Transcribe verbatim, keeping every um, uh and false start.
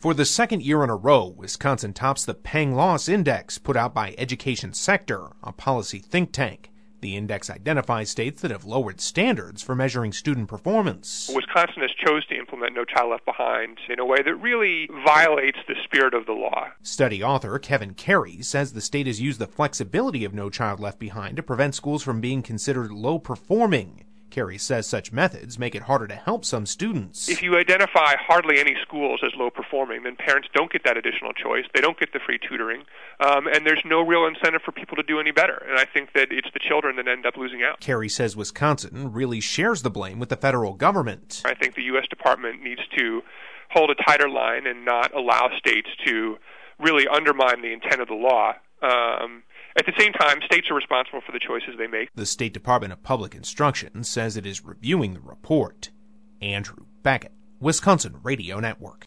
For the second year in a row, Wisconsin tops the Pang-Loss Index put out by Education Sector, a policy think tank. The index identifies states that have lowered standards for measuring student performance. Wisconsin has chosen to implement No Child Left Behind in a way that really violates the spirit of the law. Study author Kevin Carey says the state has used the flexibility of No Child Left Behind to prevent schools from being considered low-performing. Carey says such methods make it harder to help some students. If you identify hardly any schools as low-performing, then parents don't get that additional choice. They don't get the free tutoring, um, and there's no real incentive for people to do any better. And I think that it's the children that end up losing out. Carey says Wisconsin really shares the blame with the federal government. I think the U S Department needs to hold a tighter line and not allow states to really undermine the intent of the law. Um, At the same time, states are responsible for the choices they make. The State Department of Public Instruction says it is reviewing the report. Andrew Beckett, Wisconsin Radio Network.